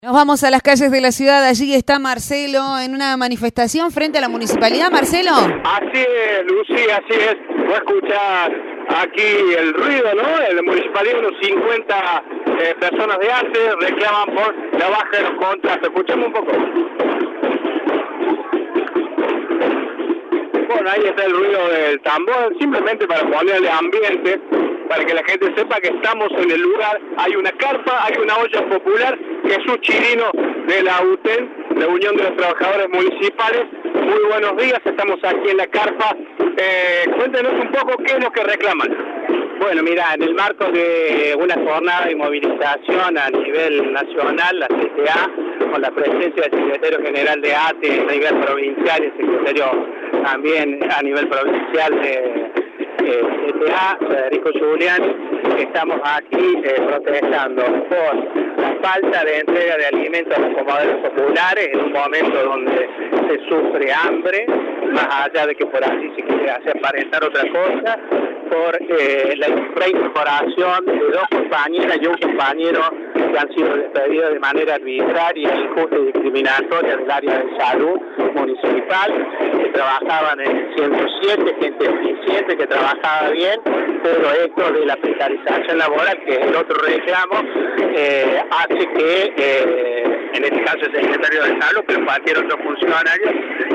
Nos vamos a las calles de la ciudad. Allí está Marcelo en una manifestación frente a la municipalidad. Marcelo. Así es, Lucy, así es. Voy a escuchar aquí el ruido, ¿no? En la municipalidad unos 50 personas de ATE reclaman por la baja de los contratos. Escuchemos un poco. Bueno, ahí está el ruido del tambor, simplemente para ponerle ambiente, para que la gente sepa que estamos en el lugar. Hay una carpa, hay una olla popular, Jesús Chirino de la UTEN, la Unión de los Trabajadores Municipales. Muy buenos días, estamos aquí en la carpa. Cuéntenos un poco qué es lo que reclaman. Bueno, mira, en el marco de una jornada de movilización a nivel nacional, la CTA, con la presencia del secretario general de ATE a nivel provincial y el secretario también a nivel provincial de CTA, Federico Giuliani, estamos aquí protestando por la falta de entrega de alimentos a los comedores populares en un momento donde se sufre hambre, más allá de que por así se quiere hacer aparentar otra cosa, por la reincorporación de dos compañeras y un compañero que han sido despedidos de manera arbitraria, injusta y discriminatoria del área de salud municipal, que trabajaban en el 107, gente eficiente que trabajaba bien, pero esto de la precarización laboral, que es el otro reclamo, hace que, en este caso el secretario de salud, pero cualquier otro funcionario,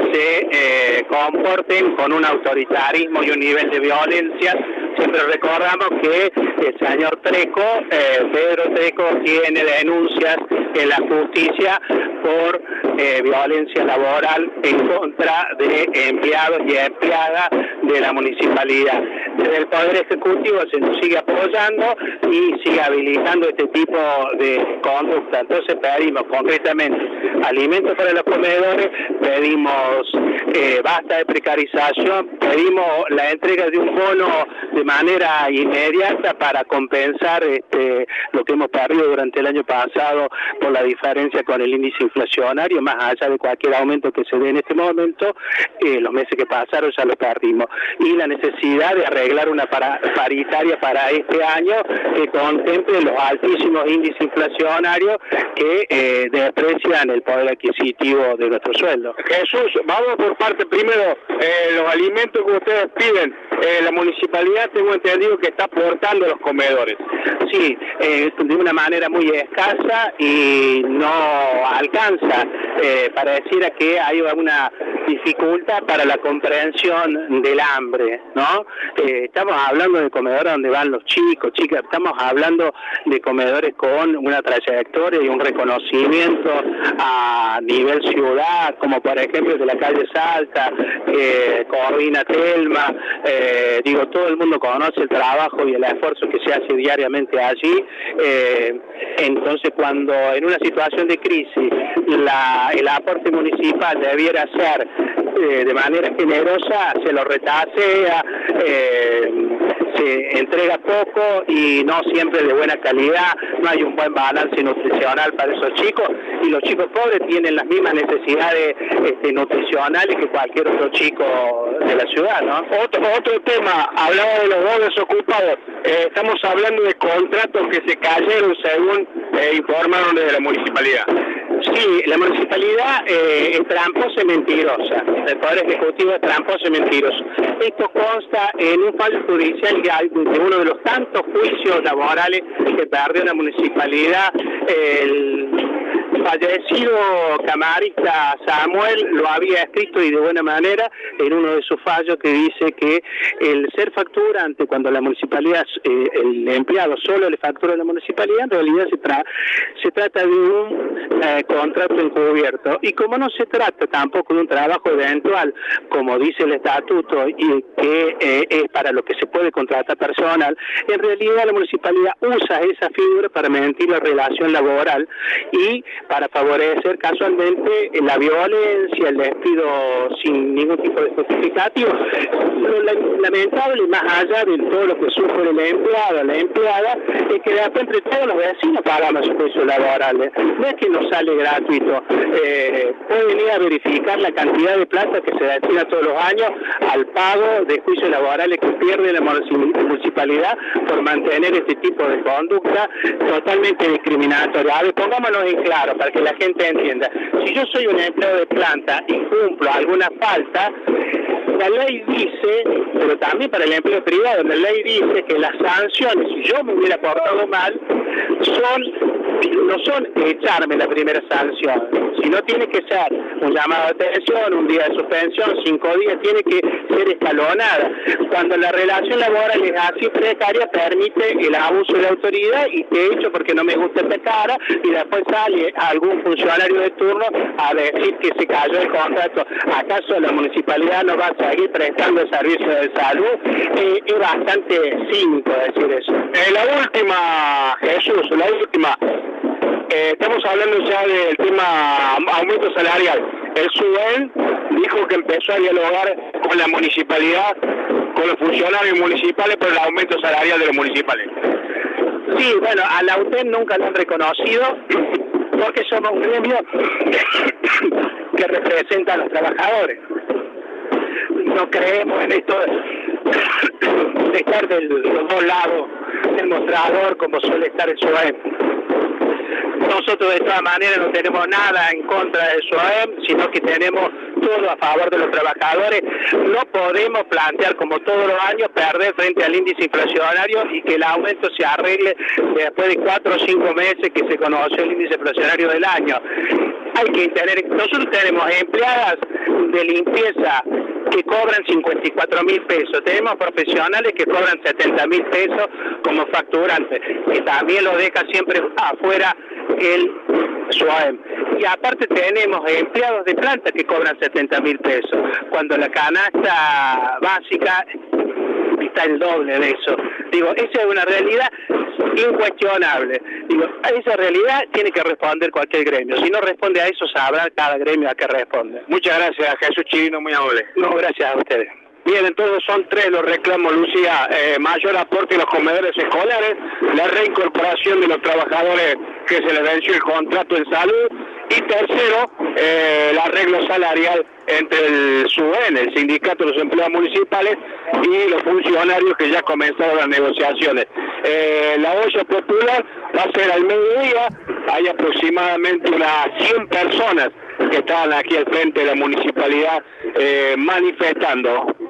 se comporten con un autoritarismo y un nivel de violencia. Siempre recordamos que el señor Treco, Pedro Treco, tiene denuncias en la justicia por violencia laboral en contra de empleados y empleadas de la municipalidad. Desde el Poder Ejecutivo se nos sigue apoyando y sigue habilitando este tipo de conducta. Entonces pedimos concretamente alimentos para los comedores, pedimos basta de precarización, pedimos la entrega de un bono de manera inmediata para compensar lo que hemos perdido durante el año pasado por la diferencia con el índice inflacionario, más allá de cualquier aumento que se dé en este momento, los meses que pasaron ya lo perdimos. Y la necesidad de arreglar una paritaria para este año que contemple los altísimos índices inflacionarios que desprecian el poder adquisitivo de nuestro sueldo. Jesús, vamos por parte primero, los alimentos que ustedes piden, la municipalidad tengo entendido que está aportando los comedores. Sí, de una manera muy escasa y no alcanza. Pareciera que hay una dificultad para la comprensión del hambre, ¿no? Estamos hablando de comedores donde van los chicos, chicas, estamos hablando de comedores con una trayectoria y un reconocimiento a nivel ciudad, como por ejemplo de la calle Salta, Corvina Telma, todo el mundo conoce el trabajo y el esfuerzo que se hace diariamente allí. Entonces, cuando en una situación de crisis el aporte municipal debiera ser de manera generosa, se lo retasea, se entrega poco y no siempre de buena calidad, no hay un buen balance nutricional para esos chicos, y los chicos pobres tienen las mismas necesidades nutricionales que cualquier otro chico de la ciudad, ¿no? Otro tema, hablaba de los dos desocupados, estamos hablando de contratos que se cayeron según informaron desde la municipalidad. Sí, la municipalidad es tramposa y mentirosa, el Poder Ejecutivo es tramposo y mentiroso. Esto consta en un fallo judicial de uno de los tantos juicios laborales que perdió la municipalidad. El fallecido camarista Samuel lo había escrito y de buena manera en uno de sus fallos, que dice que el ser facturante, cuando la municipalidad, el empleado solo le factura a la municipalidad, en realidad se trata de un contrato encubierto. Y como no se trata tampoco de un trabajo eventual, como dice el estatuto, y que es para lo que se puede contratar personal, en realidad la municipalidad usa esa figura para mentir la relación laboral y para favorecer casualmente la violencia, el despido sin ningún tipo de justificativo. Lo lamentable, más allá de todo lo que sufre el empleado, la empleada, es que después entre todos los vecinos pagamos sus juicios laborales. No es que nos sale gratuito. Pueden ir a verificar la cantidad de plata que se destina todos los años al pago de juicios laborales que pierde la municipalidad por mantener este tipo de conducta totalmente discriminatoria. A ver, pongámonos en claro para que la gente entienda. Si yo soy un empleado de planta y cumplo alguna falta, la ley dice, pero también para el empleo privado, la ley dice que las sanciones, si yo me hubiera portado mal, no son echarme la primera sanción, sino tiene que ser un llamado de atención, un día de suspensión, 5 días, tiene que ser escalonada. Cuando la relación laboral es así precaria, permite el abuso de la autoridad y te echo porque no me gusta esta cara, y después sale algún funcionario de turno a decir que se cayó el contrato. ¿Acaso la municipalidad no va a seguir prestando el servicio de salud? Es bastante cínico decir eso. La última, Jesús, la última. Estamos hablando ya del tema aumento salarial. El SUEN dijo que empezó a dialogar con la municipalidad, con los funcionarios municipales por el aumento salarial de los municipales. Sí, bueno, a la UTEN nunca lo han reconocido porque somos un gremio que representa a los trabajadores. No creemos en esto de estar de los dos lados del mostrador como suele estar el SUEN. Nosotros de todas maneras no tenemos nada en contra del SUEM, sino que tenemos todo a favor de los trabajadores. No podemos plantear, como todos los años, perder frente al índice inflacionario y que el aumento se arregle después de 4 o 5 meses que se conoció el índice inflacionario del año. Nosotros tenemos empleadas de limpieza que cobran 54.000 pesos. Tenemos profesionales que cobran 70.000 pesos como facturantes, que también lo deja siempre afuera el SUAEM. Y aparte tenemos empleados de planta que cobran 70.000 pesos, cuando la canasta básica está el doble de eso. Digo, esa es una realidad incuestionable. Digo, a esa realidad tiene que responder cualquier gremio. Si no responde a eso, sabrá cada gremio a qué responde. Muchas gracias, Jesús Chirino, muy amable. No, gracias a ustedes. Bien, entonces son 3 los reclamos, Lucía. Mayor aporte en los comedores escolares, la reincorporación de los trabajadores que se les venció el contrato en salud, y tercero, el arreglo salarial entre el SUEN, el Sindicato de los Empleados Municipales, y los funcionarios que ya comenzaron las negociaciones. La olla popular va a ser al mediodía. Hay aproximadamente unas 100 personas que estaban aquí al frente de la municipalidad manifestando.